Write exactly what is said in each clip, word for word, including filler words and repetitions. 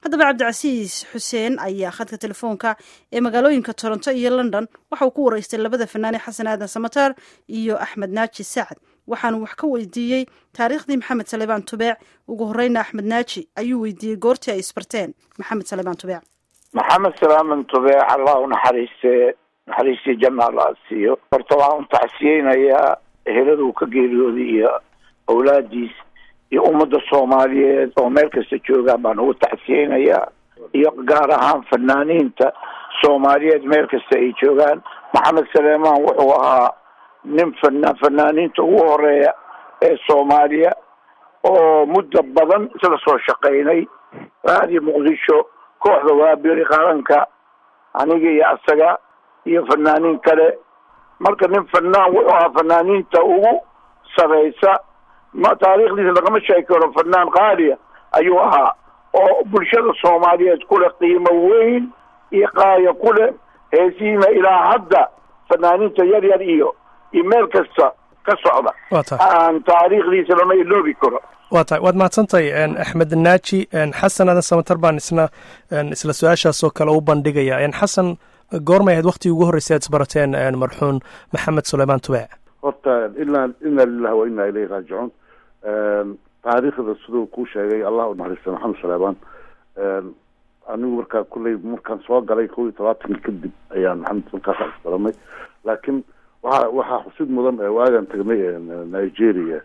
haddaba cabdicasiis xuseen ayaa khadka telefoonka ee magaalooyinka toronto iyo london waxa uu ku waraystay labada fanaane xasan aadan samatar iyo axmed naaji sacad waxaanu wax ka weydiiyey taariikhdii maxamed salebaan tubeec ugu horeyna axmed naaji ayuu weydiiyey goortii ay isbarteen maxamed salebaan tubeec. maxamed salebaan tubeec allah u naxariiste naxariistii janna la siiyo. horta waan u tacsiyeynayaa eheladuu ka geeriyooday iyo awlaadiis iyo ummadda soomaaliyeed oo meel kasta joogaan baan ugu tacsiyeynayaa iyo gaar ahaan fanaaniinta soomaaliyeed meel kasta ay joogaan. maxamed salebaan wuxuu ahaa nin fana fanaaniinta ugu horeeya ee soomaaliya oo muddo badan isla soo shaqaynay raadiyo muqdisho kooxda waabiri qaranka aniga iyo asaga iyo fanaaniin kale. marka nin fanaan wuxuu ahaa fanaaniinta ugu sareysa ma taariikhdiisa lagama sheegi karo. fanaan qaaliya ayuu ahaa oo bulshada soomaaliyeed kule qiimo weyn iyo qaaya kule heesiina ilaa hadda fanaaniinta yar yar iyo iyo meel kasta ka socda aan taariikhdiisa lama iloobi karo. waa tahay waad mahadsantahay axmed naaji. xasan aadan samatar baan isna isla su-aashaas oo kale u bandhigaya. xasan goormay ahayd waktigii ugu horreysay aad isbarateen marxuun maxamed salebaan tubeec? horta ilaa inaa lilah wa inaa ilayhi raajicuun. taariikhda siduu kuu sheegay allah u naxariista maxamed salebaan. anigu markaa kulley markaan soo galay kow iyo tobaatan kadib ayaan maxamed markaas isbaranay. laakiin waxa waxaa xusid mudan waagaan tagnay nigeria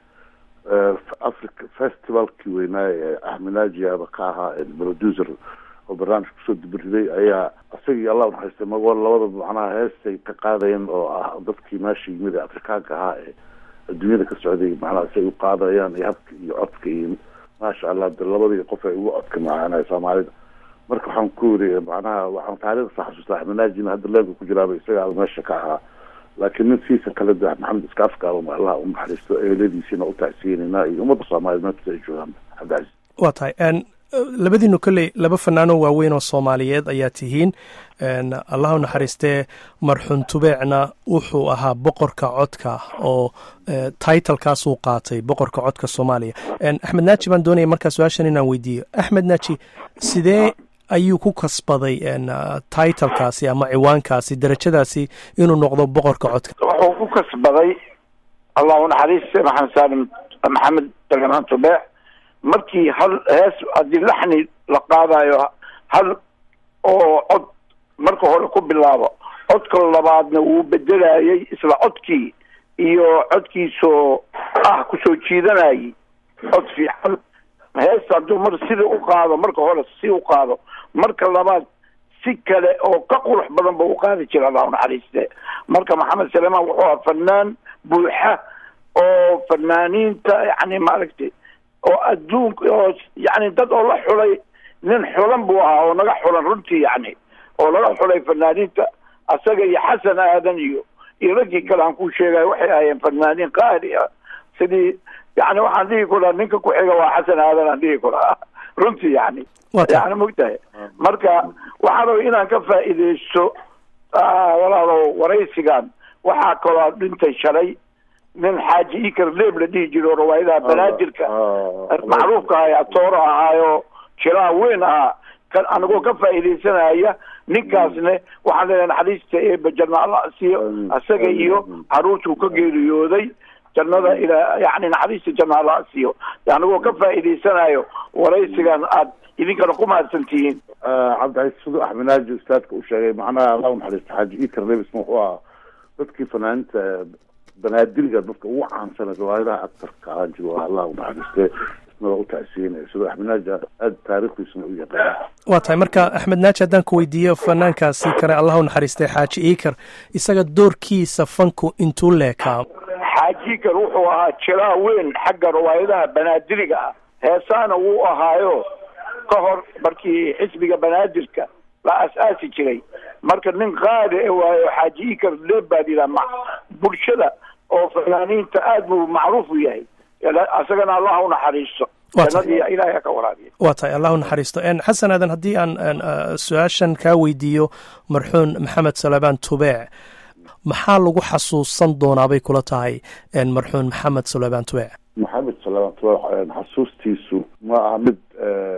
africa festivalkii weynaa ee axmed naaji aba ka ahaa producer oo barnaamijka kusoo dibiriday ayaa isagii allah u naxariistay mago labada macnaha heestay ka qaadayeen oo ah dadkii meesha yimid ee afrikaanka ahaa ee adduunyada ka socday macnaha say u qaadayaan iyo habka iyo codka iyo maasha allah de labadii qof ay ugu codka macaanay soomaalida. marka waxaan ku weri macnaha waxaan taariikhda xasuustaa axmed naajina hadda leebka ku jiraaba isagaa meesha ka ahaa. laakiin nin siisa kale de maxamed iska afgaalo allah u naxariisto eheladiisiina u tacsiyenaynaa iyo ummadda soomaaliyeed meelkasta ay joogaan. cabdicasiis waa tahay labadiinu kolley laba fanaanoo waaweyn oo soomaaliyeed ayaa tihiin. allah u naxariistee marxuun tubeecna wuxuu ahaa boqorka codka oo titlekaasuu qaatay boqorka codka soomaaliya. axmed naaji baan doonaya markaa su-aashan inaan weydiiyo. axmed naaji sidee ayuu ku kasbaday titlekaasi ama ciwaankaasi darajadaasi inuu noqdo boqorka codka? wuxuu ku kasbaday allah u naxariiste maxamed saalim maxamed salebaan tubeec markii hal hees haddii laxni la qaadayo hal oo cod marka hore ku bilaabo codka labaadna wuu bedelayay isla codkii iyo codkiisoo ah kusoo jiidanayay cod fiican. hees hadduu mar sida u qaado marka hore si u qaado marka labaad si kale oo ka qurux badan ba u qaadi jira allah u naxariiste. marka maxamed salebaan wuxuu ahaa fanaan buuxa oo fanaaniinta yani maaragtay oo adduunka oo yani dad oo la xulay nin xulan buu ahaa oo naga xulan runtii yani oo laga xulay fanaaniinta asaga iyo xasan aadan iyo iyo raggii kale aan ku sheegay waxay ahaayeen fanaaniin qaali ah sidii yani waxaan dhihi kuraa ninka ku xiga waa xasan aadan aan dhihi kuraa runtii yani yani mogtahay. marka waxaan raba inaan ka faa'iideysto walaalow waraysigan waxaa kaloo dhintay shalay nin xaaji ikar leeb la dhihi jiro riwaayadaha banaadirka macruufka ahay atooro ahaayo jiraa weyn ahaa kan anigoo ka faa'iidaysanaya ninkaasne waxaan leeyahay naxariista eeba janna alla siiyo asaga iyo caruurtuu ka geeriyooday jannada ilaa yani naxariista janna alla siiyo anigoo ka faa'iidaysanayo waraysigan aad idinkana ku mahadsan tihiin. cabdicasiis siduu axmed naaji ustaadka u sheegay macnaha allah u naxariista xaaji ikar leeb isma wuxuu ahaa dadkii fanaaniinta banaadiriga dadka ugu caansan riwaayadaha actarka ahaan jiro allah u naxariiste isna waa u tacsiyenaya sidoo axmed naaji aad taariikhdiisuna u yaqaana. waa tahay marka axmed naaji haddaan ku weydiiyo fanaankaasi kale allah u naxariistay xaaji ikar isaga doorkiisa fanku intuu leekaa? xaaji ikar wuxuu ahaa jiraa weyn xagga riwaayadaha banaadiriga ah heesaana wuu ahaayo ka hor markii xisbiga banaadirka la as-aasi jiray. marka nin qaali e waayo xaaji ikar leeb baa yidhaha bulshada oo fanaaniinta aad buu macruuf u yahay asagana allah u naxariisto jannadii ilaahay ka waraabiya. waa tahay allah u naxariisto. xasan aadan haddii aan su-aashan kaa weydiiyo marxuun maxamed salebaan tubeec maxaa lagu xasuusan doonaa bay kula tahay marxuun maxamed salebaan tubeec? maxamed salebaan tubeec xasuustiisu ma aha mid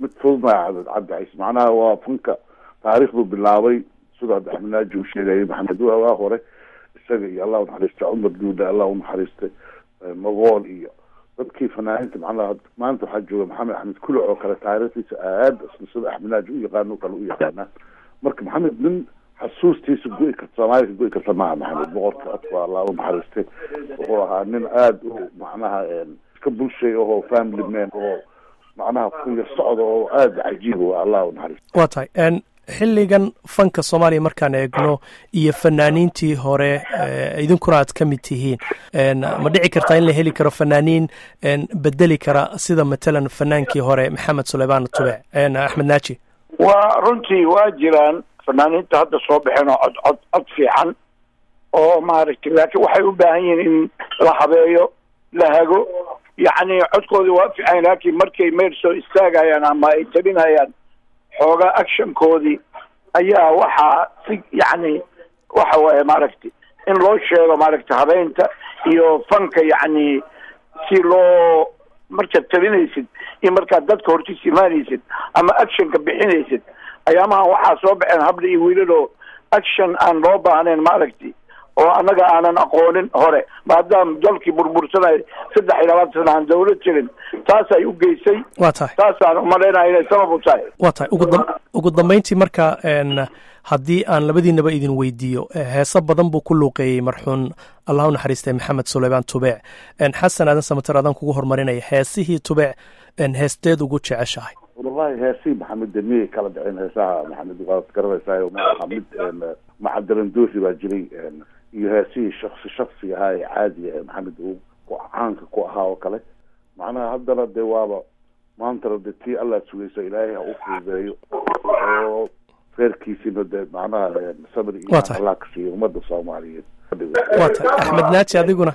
mid fududmaa cabdicaiis macnaha waa fanka taariikhdu bilaabay sida axmed naaji uu sheegayay maxamed waa hore isaga iyo allah unaxariistay cumar duuda allah unaxariistay magool iyo dadkii fanaaniinta macnaha maanta waxaa jooga maxamed axmed kuluc oo kale taariikhdiisa aad sida axmed naaji u yaqaano kale u yaqaanaa marka maxamed nin xasuustiisa go'i karta soomaaliya ka go'i karta maaha maxamed boqorka codka allah unaxariistay wuxuu ahaa nin aada u macnaha iska bulshay oo family man oo macnaha kuya socda oo aada cajiib o allah unaxariistay waa tahay xilligan fanka soomaaliya markaan eegno iyo fanaaniintii hore idinkuna aad ka mid tihiin ma dhici kartaa in la heli karo fanaaniin bedeli kara sida matalan fanaankii hore maxamed suleymaan tubec axmed naaji waa runtii waa jiraan fanaaniinta hadda soo baxeen oo cod cod cod fiican oo maaragtay laakiin waxay u baahan yihiin in la habeeyo la hago yacni codkoodii waa fiican laakiin markay meel soo istaagayaan ama ay tabinayaan xoogaa actionkoodii ayaa waxaa si yacni waxa waaye maaragtay in loo sheego maaragtay habeynta iyo fanka yacni si loo markaad tabinaysid iyo markaad dadka hortiisa imaanaysid ama actionka bixinaysid ayaamahan waxaa soo baxeen habla iyo wiilaloo action aan loo baahnayn maaragtay oo annaga aanan aqoonin hore maadaama dalkii burbursanay saddex iyo labaatan sana aan dawlad jirin taas ay u geysay waa tahay taasaan umalaynaya inay sabab u tahay waa tahay ugu ugu dambeyntii marka haddii aan labadiinaba idin weydiiyo heeso badan buu ku luuqeeyey marxuun allah u naxariistay maxamed suleymaan tubec xasan aadan samater adaan kugu horumarinaya heesihii tubec heesteed ugu jeceshahay wallahi heesii maxamed miyay kala dhicin heesaha maxamed waad garanaysaa maaha mid macadalandoori baa jiray iyo heesihii shaksi shaksi ahaa ee caadi ah maxamed uu caanka ku ahaa oo kale macnaha haddana dee waaba maantana dee tii allah sugayso ilaahay ha u fududeeyo oo reerkiisina dee macnaha sabir iyo allah ka siiyo ummadda soomaaliyeed waa tahay axmed naaji adiguna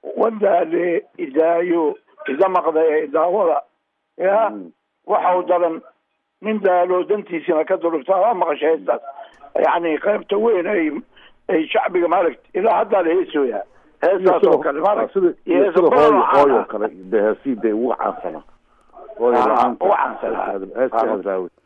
wadaale idaayo ida maqday daawada ya waxa uu daran nin daalo dantiisina ka durugtaa waa maqashay heestaas yacni qaybta weyn ay ay shacbiga maaragta ilaa haddaa la heesooyaa heestaas oo kale maaragta iyo sida hooyo hooyo kale de heesii dee ugu caansana hooyo ugu caansana